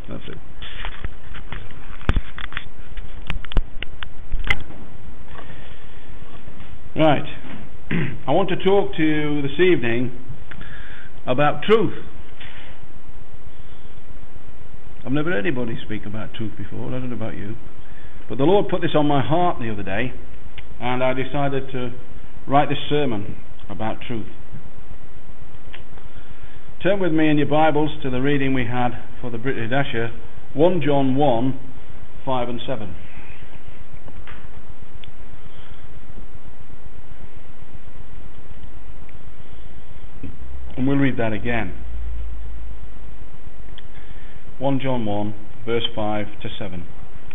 That's it. Right. I want to talk to you this evening about truth. I've never heard anybody speak about truth before. I don't know about you. But the Lord put this on my heart the other day, and I decided to write this sermon about truth. Turn with me in your Bibles to the reading we had for the Brit Hadashah, 1 John 1, 5 and 7. And we'll read that again. 1 John 1, verse 5 to 7.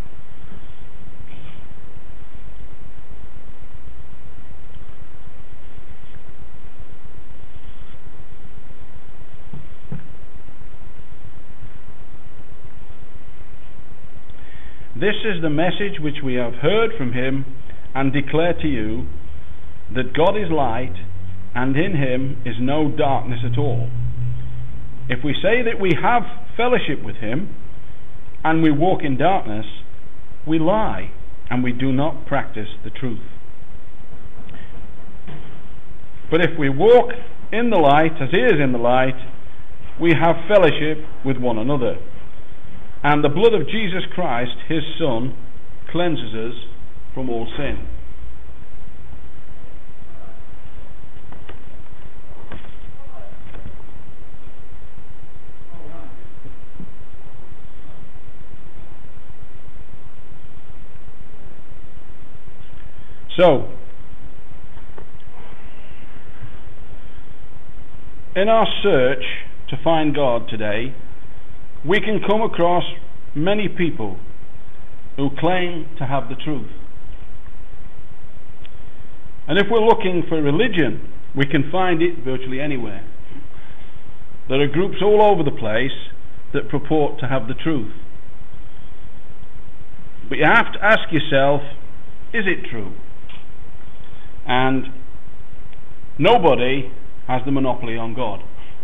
This is the message which we have heard from him and declare to you, that God is light, and in him is no darkness at all. If we say that we have fellowship with him, and we walk in darkness, we lie, and we do not practice the truth. But if we walk in the light, as he is in the light, we have fellowship with one another. And the blood of Jesus Christ, his Son, cleanses us from all sin. So, in our search to find God today, we can come across many people who claim to have the truth. And if we're looking for religion, we can find it virtually anywhere. There are groups all over the place that purport to have the truth. But you have to ask yourself, is it true? And nobody has the monopoly on God.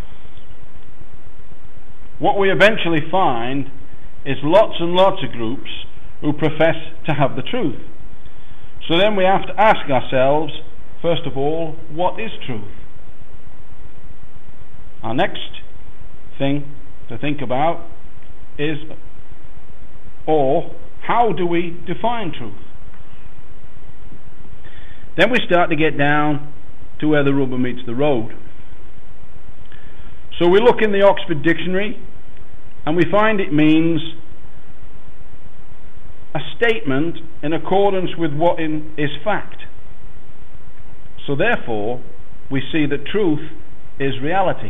What we eventually find is lots and lots of groups who profess to have the truth. So then we have to ask ourselves, first of all, what is truth? Our next thing to think about is, or how do we define truth? Then we start to get down to where the rubber meets the road. So we look in the Oxford Dictionary and we find it means a statement in accordance with what is fact. So therefore, we see that truth is reality.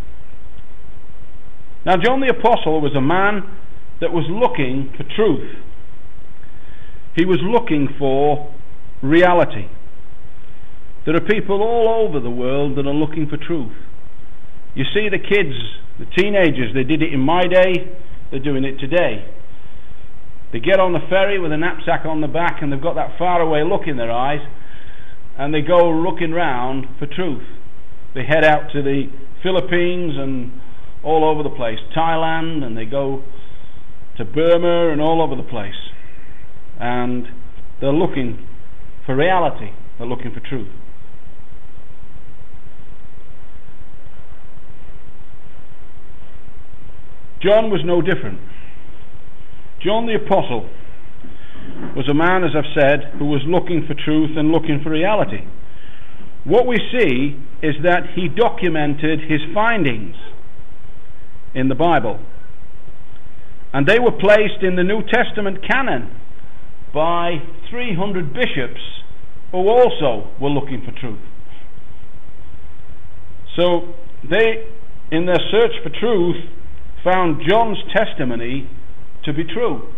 Now, John the Apostle was a man that was looking for truth. He was looking for reality. There are people all over the world that are looking for truth. You see the kids, the teenagers, they did it in my day, they're doing it today. They get on the ferry with a knapsack on the back and they've got that faraway look in their eyes and they go looking round for truth. They head out to the Philippines and all over the place, Thailand, and they go to Burma and all over the place. And they're looking for reality, they're looking for truth. John was no different. John the Apostle was a man, as I've said, who was looking for truth and looking for reality. What we see is that he documented his findings in the Bible. And they were placed in the New Testament canon by 300 bishops who also were looking for truth. So they, in their search for truth, found John's testimony to be true,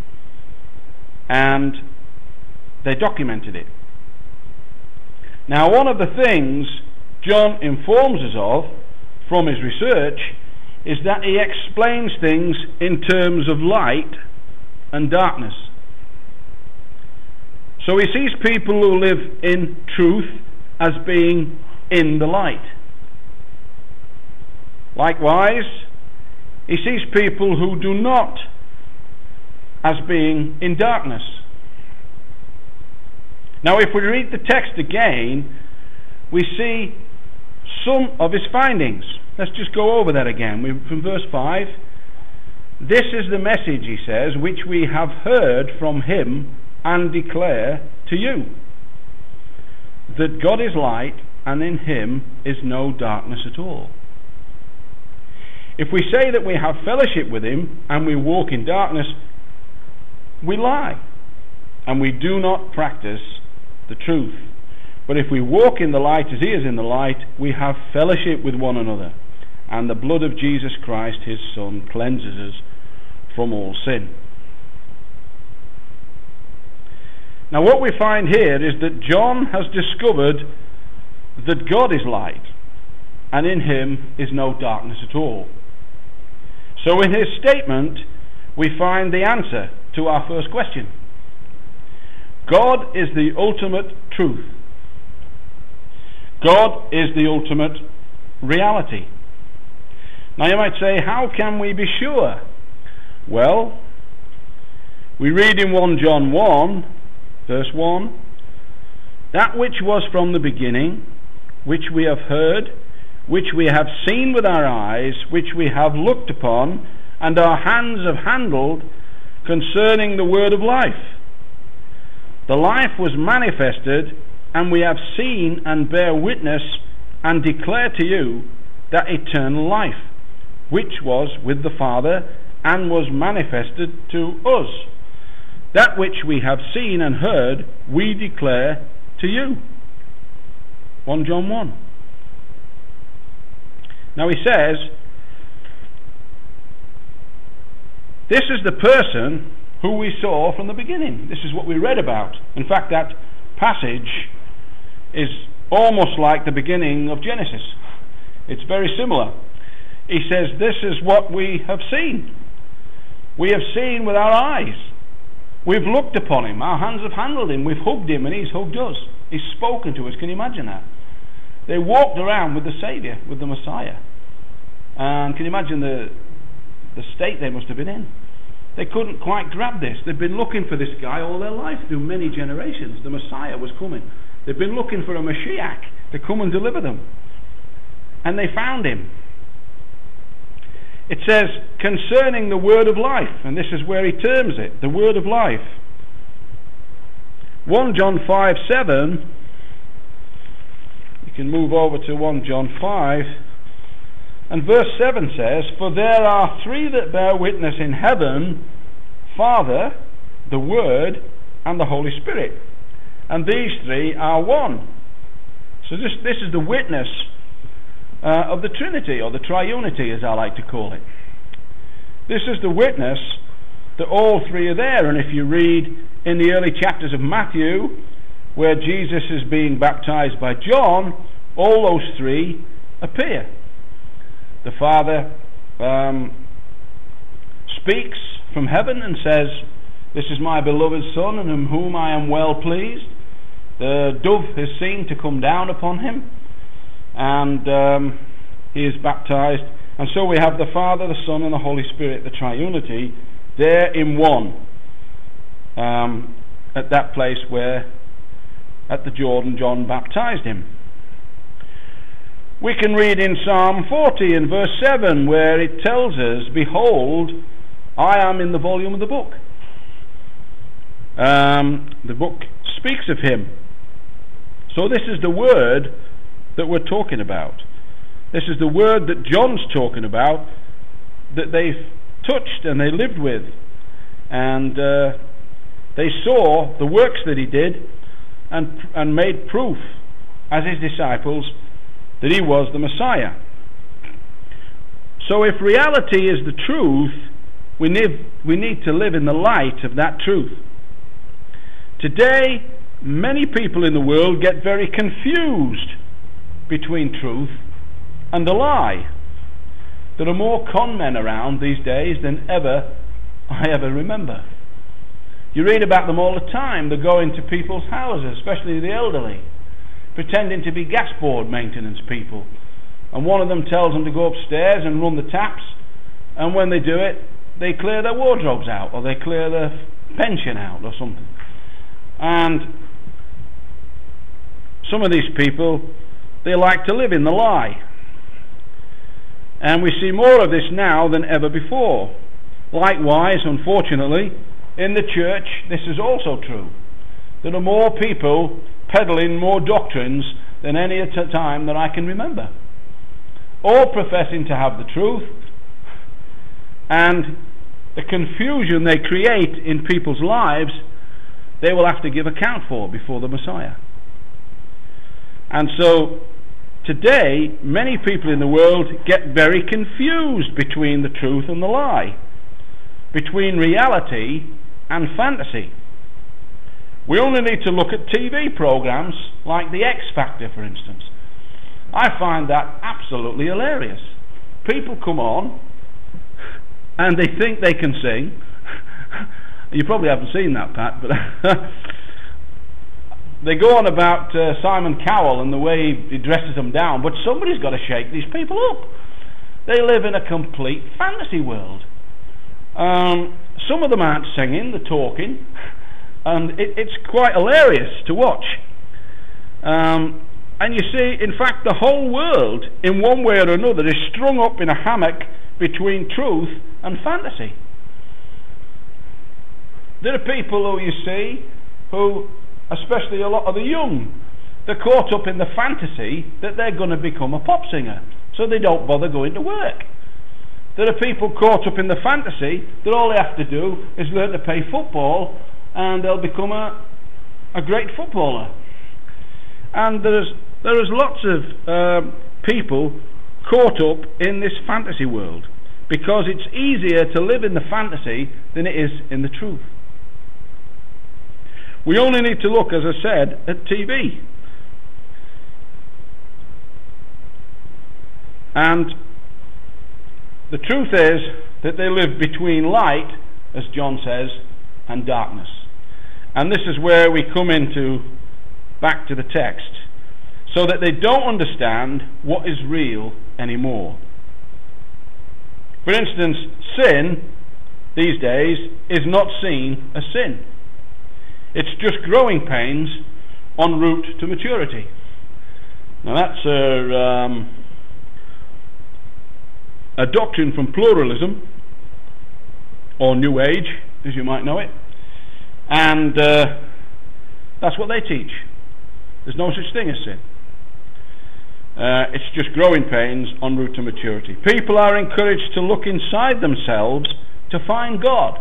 and they documented it. Now, one of the things John informs us of from his research is that he explains things in terms of light and darkness. So he sees people who live in truth as being in the light. Likewise, He sees people who do not as being in darkness. Now, if we read the text again, we see some of his findings. Let's just go over that again. From verse 5, this is the message, he says, which we have heard from him and declare to you, that God is light, and in him is no darkness at all. If we say that we have fellowship with him and we walk in darkness, we lie, and we do not practice the truth. But if we walk in the light as he is in the light, we have fellowship with one another, and the blood of Jesus Christ, his Son, cleanses us from all sin. Now what we find here is that John has discovered that God is light, and in him is no darkness at all. So in his statement, we find the answer to our first question. God is the ultimate truth. God is the ultimate reality. Now you might say, how can we be sure? Well, we read in 1 John 1, verse 1, that which was from the beginning, which we have heard, which we have seen with our eyes, which we have looked upon, and our hands have handled, concerning the word of life. The life was manifested, and we have seen and bear witness and declare to you that eternal life, which was with the Father and was manifested to us. That which we have seen and heard, we declare to you. 1 John 1. Now he says, this is the person who we saw from the beginning. This is what we read about. In fact, that passage is almost like the beginning of Genesis. It's very similar. He says, this is what we have seen. We have seen with our eyes. We've looked upon him. Our hands have handled him. We've hugged him and he's hugged us. He's spoken to us. Can you imagine that? They walked around with the Saviour, with the Messiah. And can you imagine the state they must have been in? They couldn't quite grab this. They'd been looking for this guy all their life, through many generations. The Messiah was coming. They'd been looking for a Mashiach to come and deliver them. And they found him. It says, concerning the word of life, and this is where he terms it, the word of life. 1 John 5:7, you can move over to 1 John 5, and verse 7 says, for there are three that bear witness in heaven, Father, the Word, and the Holy Spirit. And these three are one. So this is the witness of the Trinity, or the Triunity as I like to call it. This is the witness that all three are there. And if you read in the early chapters of Matthew, where Jesus is being baptized by John, all those three appear. The Father speaks from heaven and says, this is my beloved Son, in whom I am well pleased. The dove is seen to come down upon him, and he is baptized. And so we have the Father, the Son, and the Holy Spirit, the Triunity, there in one, at that place where, at the Jordan, John baptized him. We can read in Psalm 40 in verse 7, where it tells us, behold, I am in the volume of the book. The book speaks of him. So this is the word that we're talking about. This is the word that John's talking about, that they've touched and they lived with. And they saw the works that he did and made proof as his disciples that he was the Messiah. So if reality is the truth, we need to live in the light of that truth. Today, many people in the world get very confused between truth and a lie. There are more con men around these days than I ever remember. You read about them all the time. They go into people's houses, especially the elderly, pretending to be gas board maintenance people. And one of them tells them to go upstairs and run the taps, and when they do it, they clear their wardrobes out, or they clear their pension out, or something. And some of these people, they like to live in the lie. And we see more of this now than ever before. Likewise, unfortunately, in the church, this is also true. There are more people peddling more doctrines than any time that I can remember, all professing to have the truth, and the confusion they create in people's lives, they will have to give account for before the Messiah. And so today, many people in the world get very confused between the truth and the lie, between reality and fantasy. We only need to look at TV programs like The X Factor, for instance. I find that absolutely hilarious. People come on and they think they can sing. You probably haven't seen that, Pat, but they go on about Simon Cowell and the way he dresses them down, but somebody's got to shake these people up. They live in a complete fantasy world. Some of them aren't singing, they're talking, and it's quite hilarious to watch. And you see, in fact, the whole world, in one way or another, is strung up in a hammock between truth and fantasy. There are people who you see, who, especially a lot of the young, they're caught up in the fantasy that they're going to become a pop singer, so they don't bother going to work. There are people caught up in the fantasy that all they have to do is learn to play football and they'll become a great footballer. And there is lots of people caught up in this fantasy world because it's easier to live in the fantasy than it is in the truth. We only need to look, as I said, at TV. And the truth is that they live between light, as John says, and darkness. And this is where we come into, back to the text, so that they don't understand what is real anymore. For instance, sin, these days, is not seen as sin. It's just growing pains en route to maturity. Now that's a doctrine from pluralism, or New Age, as you might know it, and that's what they teach. There's no such thing as sin. It's just growing pains en route to maturity. People are encouraged to look inside themselves to find God.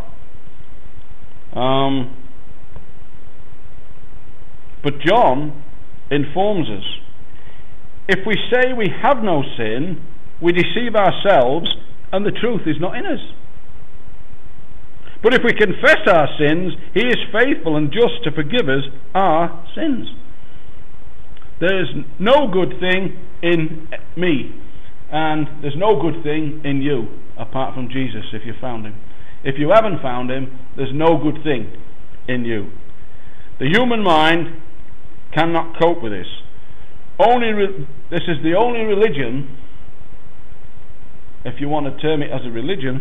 But John informs us, if we say we have no sin, we deceive ourselves and the truth is not in us. But if we confess our sins, he is faithful and just to forgive us our sins. There is no good thing in me, and there's no good thing in you apart from Jesus if you found him. If you haven't found him, there's no good thing in you. The human mind cannot cope with this. This is the only religion, if you want to term it as a religion,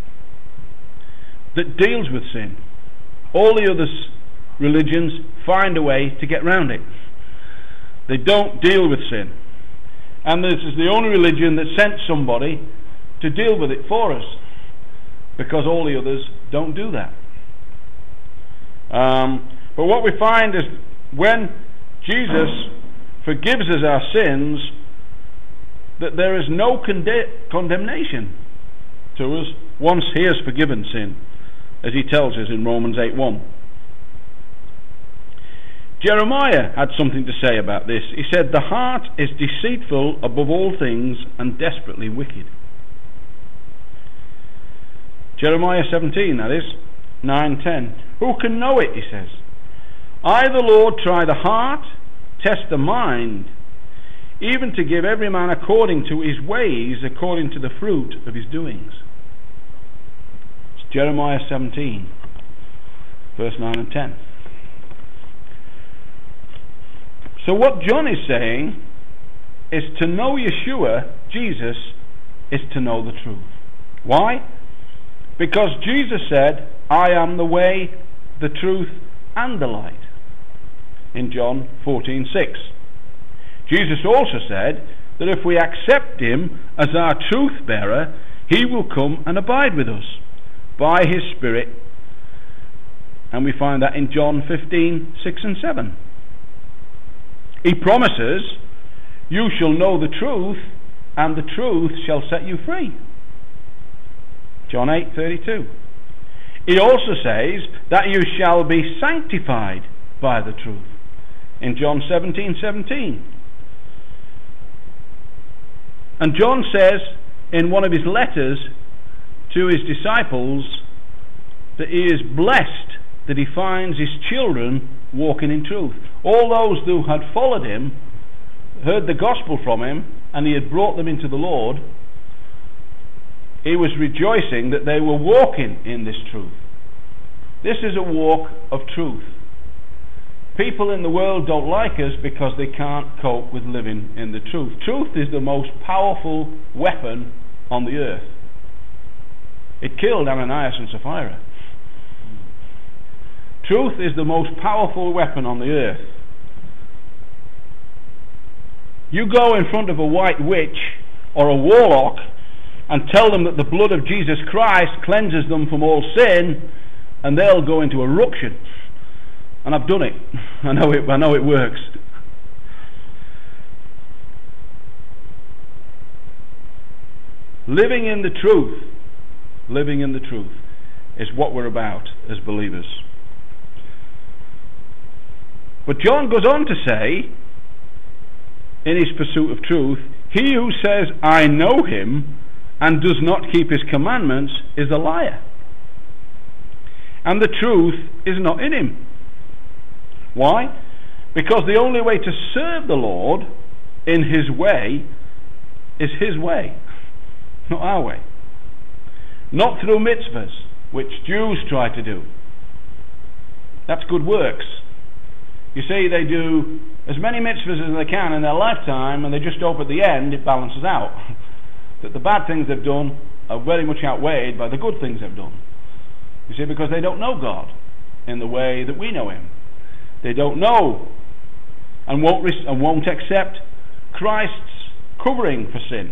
that deals with sin. All the other religions find a way to get round it. They don't deal with sin. And this is the only religion that sent somebody to deal with it for us, because all the others don't do that. But what we find is when Jesus forgives us our sins, that there is no condemnation to us once he has forgiven sin, as he tells us in Romans 8:1. Jeremiah had something to say about this. He said, "The heart is deceitful above all things and desperately wicked." Jeremiah 17, that is, 9:10. Who can know it, he says. I, the Lord, try the heart, test the mind, even to give every man according to his ways, according to the fruit of his doings. It's Jeremiah 17, verse 9 and 10. So what John is saying is to know Yeshua, Jesus, is to know the truth. Why? Because Jesus said, I am the way, the truth, and the light, in John 14:6. Jesus also said that if we accept him as our truth bearer, he will come and abide with us by his Spirit. And we find that in John 15:6 and 7. He promises, you shall know the truth, and the truth shall set you free. John 8:32. He also says that you shall be sanctified by the truth, in John 17:17. And John says in one of his letters to his disciples that he is blessed that he finds his children walking in truth. All those who had followed him, heard the gospel from him, and he had brought them into the Lord, he was rejoicing that they were walking in this truth. This is a walk of truth. People in the world don't like us because they can't cope with living in the truth. Truth is the most powerful weapon on the earth. It killed Ananias and Sapphira. Truth is the most powerful weapon on the earth. You go in front of a white witch or a warlock and tell them that the blood of Jesus Christ cleanses them from all sin, and they'll go into a ruction. And I've done it. I know it works. Living in the truth is what we're about as believers. But John goes on to say, in his pursuit of truth, he who says, I know him, and does not keep his commandments is a liar, and the truth is not in him. Why? Because the only way to serve the Lord in his way is his way, not our way. Not through mitzvahs, which Jews try to do. That's good works. You see, they do as many mitzvahs as they can in their lifetime, and they just hope at the end it balances out. That the bad things they've done are very much outweighed by the good things they've done. You see, because they don't know God in the way that we know him. They don't know and won't accept Christ's covering for sin.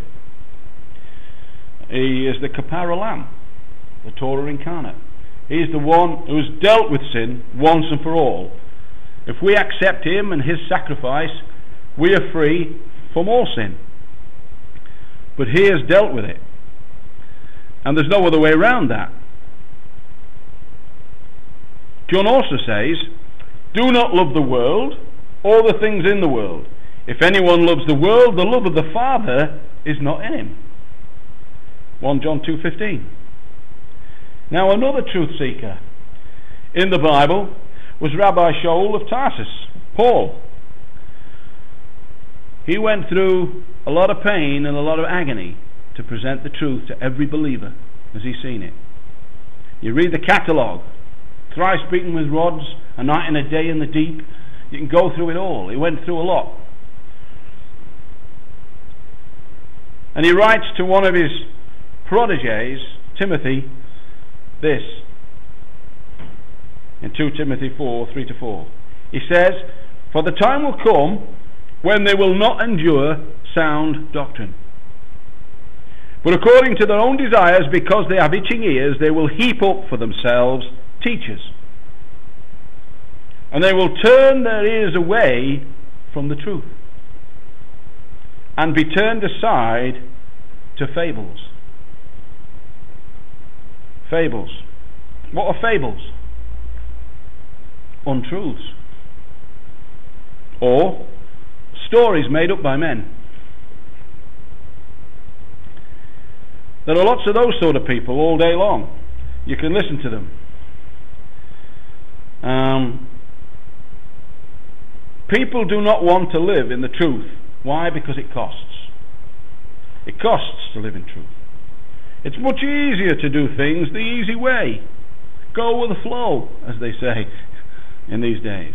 He is the Kapara Lamb, the Torah incarnate. He is the one who has dealt with sin once and for all. If we accept him and his sacrifice, we are free from all sin. But he has dealt with it, and there's no other way around that. John also says, do not love the world or the things in the world. If anyone loves the world, the love of the Father is not in him. 1 John 2:15. Now another truth seeker in the Bible was Rabbi Shaul of Tarsus, Paul. He went through a lot of pain and a lot of agony to present the truth to every believer as he's seen it. You read the catalogue, thrice beaten with rods, a night and a day in the deep. You can go through it all. He went through a lot. And he writes to one of his proteges, Timothy, this in 2 Timothy 4:3-4. He says, for the time will come when they will not endure sound doctrine, but according to their own desires, because they have itching ears, they will heap up for themselves teachers, and they will turn their ears away from the truth and be turned aside to fables. Fables. What are fables? Untruths. Or stories made up by men. There are lots of those sort of people all day long. You can listen to them. People do not want to live in the truth. Why? Because it costs. It costs to live in truth. It's much easier to do things the easy way. Go with the flow, as they say in these days.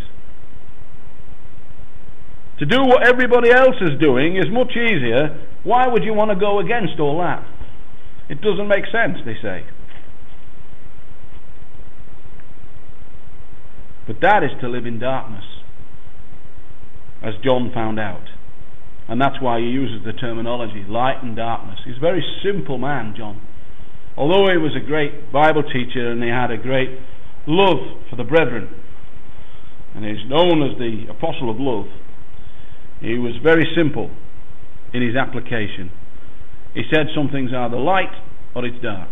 To do what everybody else is doing is much easier. Why would you want to go against all that? It doesn't make sense, they say. But that is to live in darkness, as John found out. And that's why he uses the terminology, light and darkness. He's a very simple man, John. Although he was a great Bible teacher and he had a great love for the brethren, and he's known as the apostle of love, he was very simple in his application. He said some things are either light or it's dark.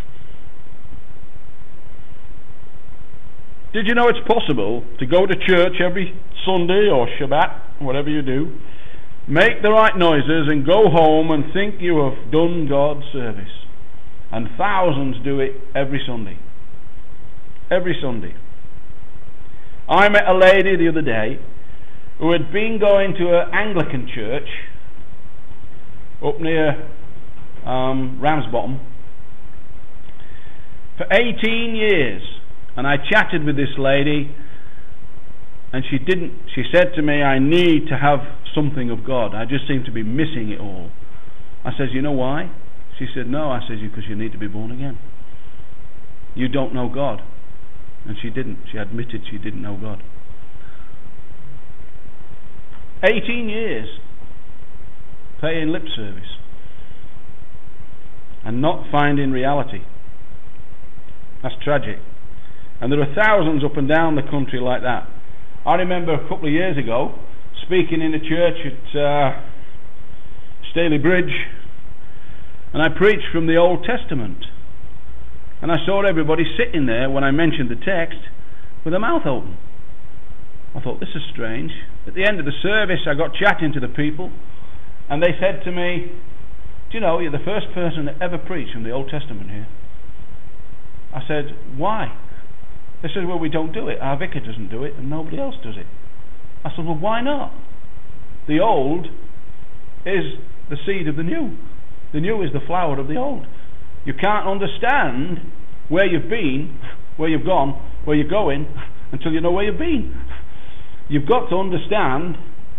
Did you know it's possible to go to church every Sunday or Shabbat, whatever you do, make the right noises and go home and think you have done God's service? And thousands do it every Sunday. Every Sunday. I met a lady the other day who had been going to an Anglican church up near Ramsbottom for 18 years. And I chatted with this lady, and she said to me, I need to have something of God. I just seem to be missing it all. I said, you know why? She said, no. I said, because you need to be born again. You don't know God. And she didn't. She admitted she didn't know God. 18 years paying lip service and not finding reality. That's tragic. And there are thousands up and down the country like that. I remember a couple of years ago speaking in a church at Staley Bridge, and I preached from the Old Testament, and I saw everybody sitting there when I mentioned the text with their mouth open. I thought, this is strange. At the end of the service I got chatting to the people, and they said to me, do you know, you're the first person that ever preached from the Old Testament here. I said, why? They said, well, we don't do it. Our vicar doesn't do it, and nobody else does it. I said, well, why not? The old is the seed of the new. The new is the flower of the old. You can't understand where you've been, where you've gone, where you're going, until you know where you've been. You've got to understand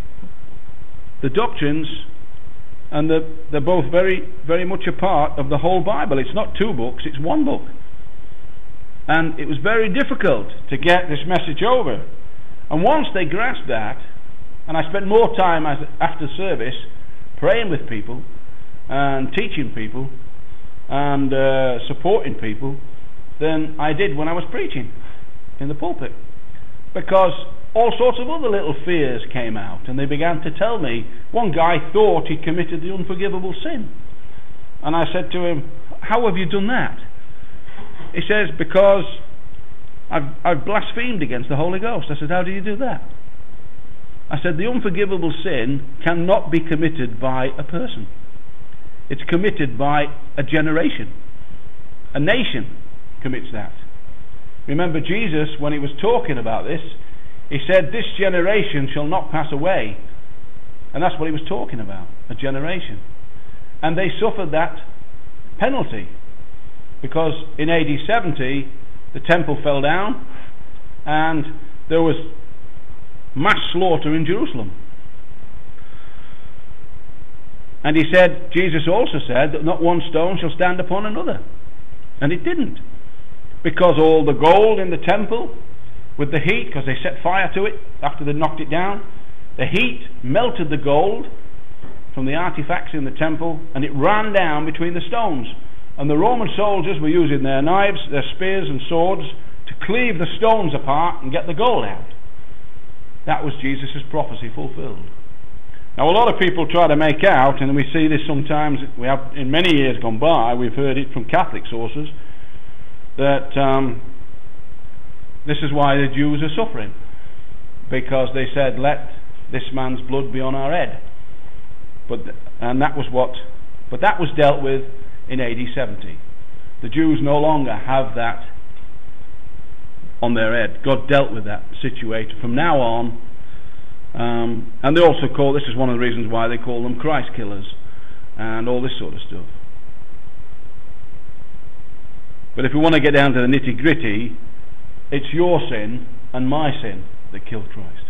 the doctrines, and they're both very, very much a part of the whole Bible. It's not two books, it's one book. And it was very difficult to get this message over. And once they grasped that, and I spent more time after service praying with people and teaching people and supporting people than I did when I was preaching in the pulpit. Because all sorts of other little fears came out, and they began to tell me. One guy thought he committed the unforgivable sin. And I said to him, how have you done that? He says, because I've blasphemed against the Holy Ghost. I said, how do you do that? I said, the unforgivable sin cannot be committed by a person. It's committed by a generation. A nation commits that. Remember Jesus, when he was talking about this, he said, this generation shall not pass away. And that's what he was talking about, a generation. And they suffered that penalty. Because in AD 70, the temple fell down, and there was mass slaughter in Jerusalem. And he said, Jesus also said, that not one stone shall stand upon another. And it didn't. Because all the gold in the temple, with the heat, because they set fire to it after they knocked it down, the heat melted the gold from the artifacts in the temple, and it ran down between the stones. And the Roman soldiers were using their knives, their spears and swords to cleave the stones apart and get the gold out. That was Jesus' prophecy fulfilled. Now a lot of people try to make out, and we see this sometimes, we have in many years gone by, we've heard it from Catholic sources, that this is why the Jews are suffering. Because they said, let this man's blood be on our head. But that was dealt with in AD 70. The Jews no longer have that on their head. God dealt with that situation from now on. And they also call, this is one of the reasons why they call them Christ killers and all this sort of stuff. But if we want to get down to the nitty gritty, it's your sin and my sin that killed Christ.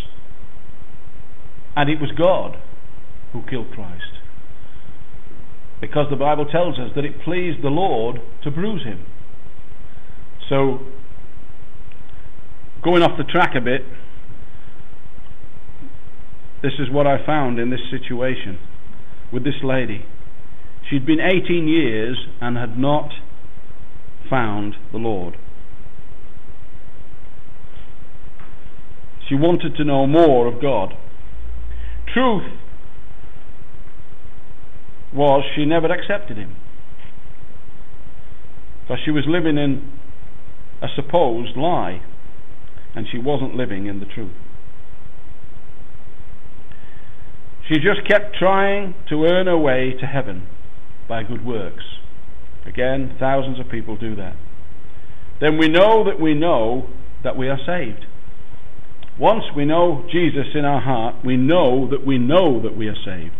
And it was God who killed Christ. because the Bible tells us that it pleased the Lord to bruise him. So, going off the track a bit, this is what I found in this situation with this lady. She'd been 18 years and had not found the Lord. She wanted to know more of God. Truth was she never accepted him, because she was living in a supposed lie, and she wasn't living in the truth. She just kept trying to earn her way to heaven by good works. Again, thousands of people do that. Then we know that we are saved. Once we know Jesus in our heart, we know that we are saved.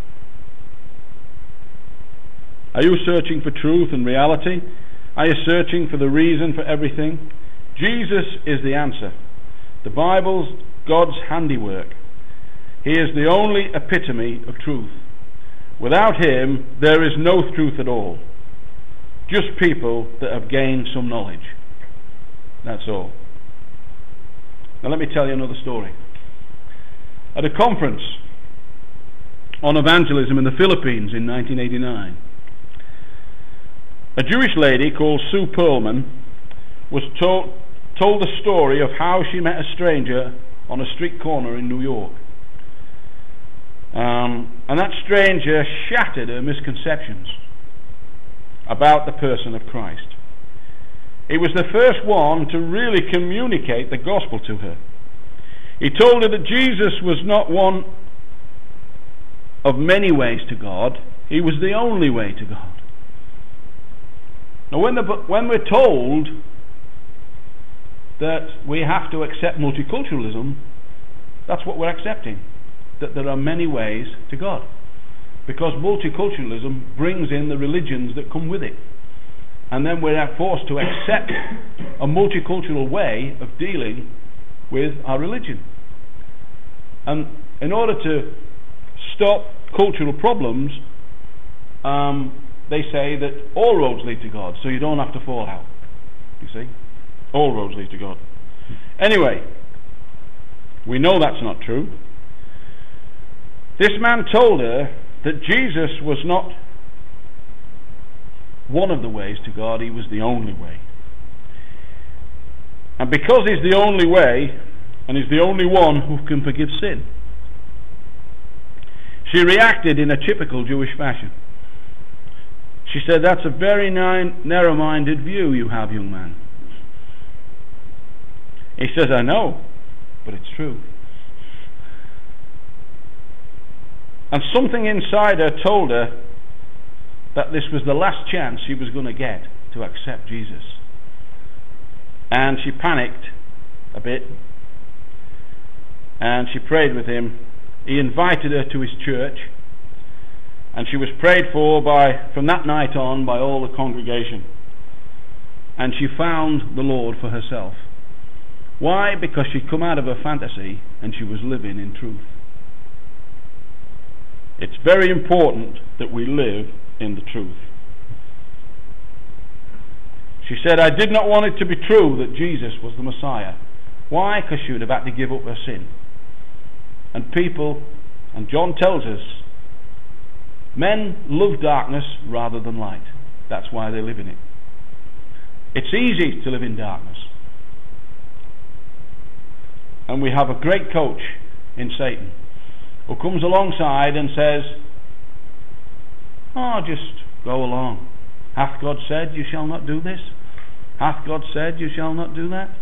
Are you searching for truth and reality? Are you searching for the reason for everything? Jesus is the answer. The Bible's God's handiwork. He is the only epitome of truth. Without him, there is no truth at all. Just people that have gained some knowledge. That's all. Now let me tell you another story. At a conference on evangelism in the Philippines in 1989, a Jewish lady called Sue Perlman was told the story of how she met a stranger on a street corner in New York. And that stranger shattered her misconceptions about the person of Christ. He was the first one to really communicate the gospel to her. He told her that Jesus was not one of many ways to God. He was the only way to God. Now when we're told that we have to accept multiculturalism, that's what we're accepting. That there are many ways to God. Because multiculturalism brings in the religions that come with it. And then we're forced to accept a multicultural way of dealing with our religion. And in order to stop cultural problems, they say that all roads lead to God, so you don't have to fall out. You see? All roads lead to God. Anyway, we know that's not true. This man told her that Jesus was not one of the ways to God, he was the only way. And because he's the only way, and he's the only one who can forgive sin, she reacted in a typical Jewish fashion. She said, "That's a very narrow-minded view you have, young man." He says, "I know, but it's true." And something inside her told her that this was the last chance she was going to get to accept Jesus. And she panicked a bit, and she prayed with him. He invited her to his church, and she was prayed for from that night on by all the congregation. And she found the Lord for herself. Why? Because she'd come out of her fantasy and she was living in truth. It's very important that we live in the truth. She said, "I did not want it to be true that Jesus was the Messiah." Why? Because she would have had to give up her sin. And people, and John tells us, men love darkness rather than light. That's why they live in it. It's easy to live in darkness. And we have a great coach in Satan who comes alongside and says, "Oh, just go along. Hath God said you shall not do this? Hath God said you shall not do that?"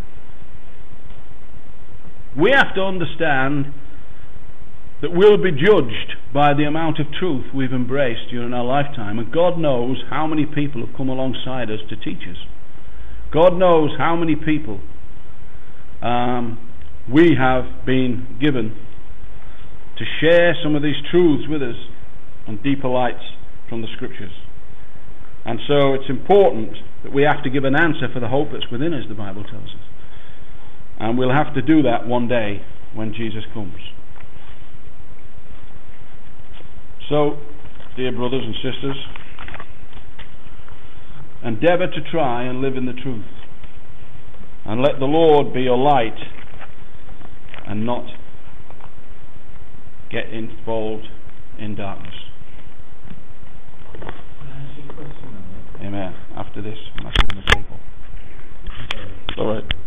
We have to understand that we'll be judged by the amount of truth we've embraced during our lifetime, and God knows how many people have come alongside us to teach us. God knows how many people we have been given to share some of these truths with us and deeper lights from the Scriptures. And so it's important that we have to give an answer for the hope that's within us, the Bible tells us. And we'll have to do that one day when Jesus comes. So dear brothers and sisters, endeavour to try and live in the truth, and let the Lord be your light and not get involved in darkness. Can I ask you a question on that? Amen. After this, I'm asking the people. All right.